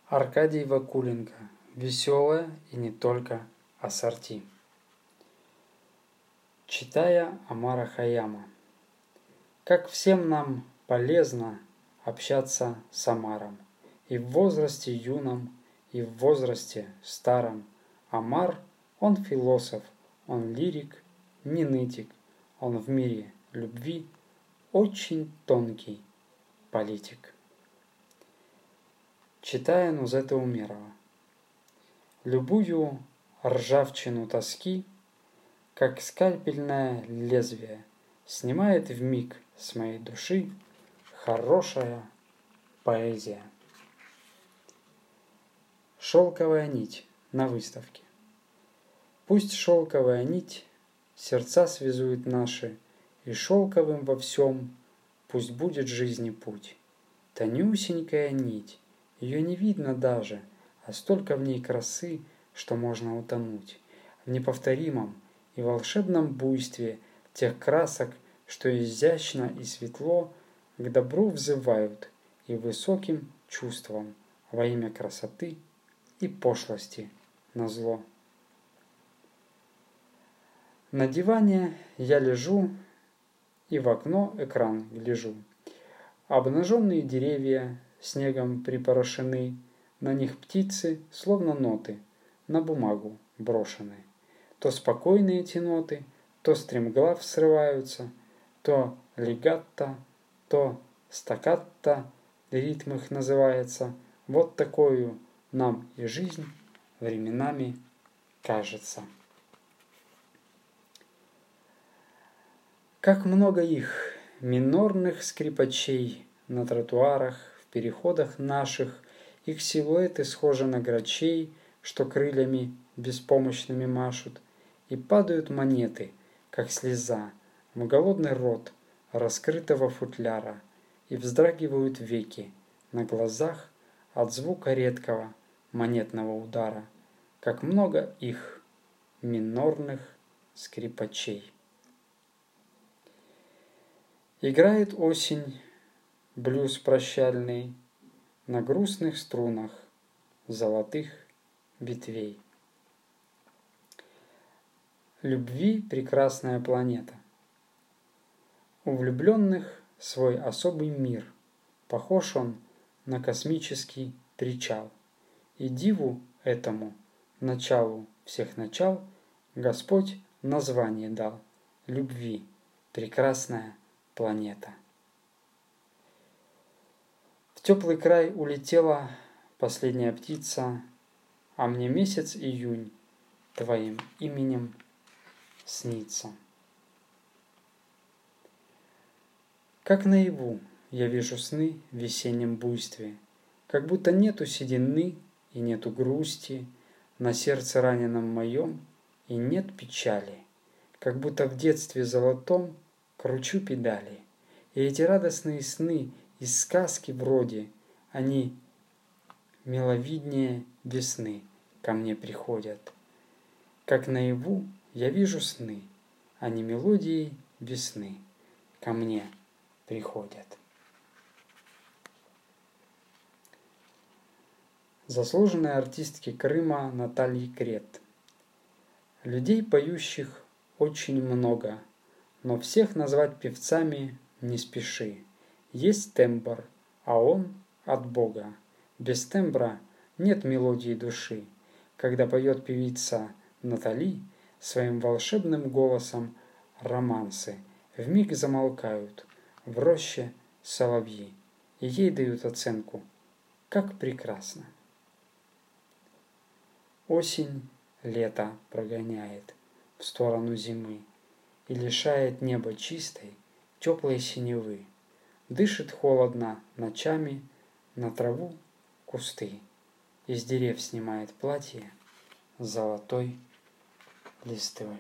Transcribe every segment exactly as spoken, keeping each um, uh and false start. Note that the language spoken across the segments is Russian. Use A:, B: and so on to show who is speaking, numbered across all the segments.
A: Аркадий Вакуленко. Веселая и не только ассорти. Читая Омара Хайяма. Как всем нам полезно общаться с Омаром. И в возрасте юном, и в возрасте старом. Омар, он философ, он лирик, не нытик. Он в мире любви очень тонкий политик. Читая Нузета Умерова. Любую ржавчину тоски, как скальпельное лезвие, снимает вмиг с моей души хорошая поэзия. Шелковая нить на выставке. Пусть шелковая нить сердца связует наши, и шелковым во всем пусть будет жизни путь. Тонюсенькая нить, ее не видно даже, а столько в ней красы, что можно утонуть в неповторимом и волшебном буйстве тех красок, что изящно и светло к добру взывают и высоким чувствам во имя красоты и пошлости назло. На диване я лежу и в окно экран гляжу. Обнаженные деревья снегом припорошены, на них птицы, словно ноты, на бумагу брошены. То спокойные эти ноты, то стремглав срываются, то легатто, то стаккатто, ритм их называется. Вот такою нам и жизнь временами кажется. Как много их, минорных скрипачей, на тротуарах, в переходах наших, их силуэты схожи на грачей, что крыльями беспомощными машут, и падают монеты, как слеза, в голодный рот раскрытого футляра, и вздрагивают веки на глазах от звука редкого монетного удара. Как много их, минорных скрипачей. Играет осень, блюз прощальный, на грустных струнах золотых ветвей. Любви прекрасная планета. У влюбленных свой особый мир. Похож он на космический причал. И диву этому, началу всех начал, Господь название дал. Любви прекрасная планета. В теплый край улетела последняя птица, а мне месяц июнь твоим именем снится. Как наяву я вижу сны в весеннем буйстве, как будто нету седины и нету грусти на сердце раненом моем, и нет печали, как будто в детстве золотом кручу педали, и эти радостные сны из сказки вроде, они миловиднее весны ко мне приходят. Как наяву я вижу сны, они мелодией весны ко мне приходят. Заслуженной артистке Крыма Натальи Крет. Людей, поющих, очень много, но всех назвать певцами не спеши. Есть тембр, а он от Бога. Без тембра нет мелодии души. Когда поет певица Натали своим волшебным голосом романсы, вмиг замолкают в роще соловьи, и ей дают оценку, как прекрасно. Осень лето прогоняет в сторону зимы и лишает неба чистой, теплой синевы. Дышит холодно ночами на траву кусты, из дерев снимает платье золотой листвы.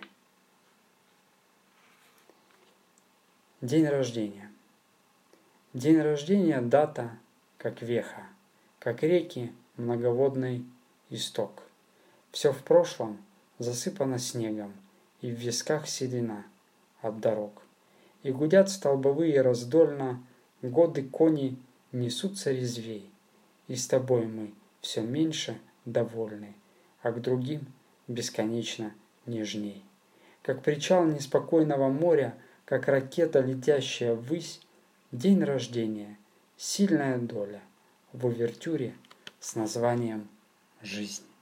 A: День рождения. День рождения – дата, как веха, как реки многоводный исток. Все в прошлом засыпано снегом, и в висках седина от дорог. И гудят столбовые раздольно, годы кони несутся резвей, и с тобой мы все меньше довольный, а к другим бесконечно нежней. Как причал неспокойного моря, как ракета, летящая ввысь, день рождения, сильная доля в увертюре с названием «Жизнь».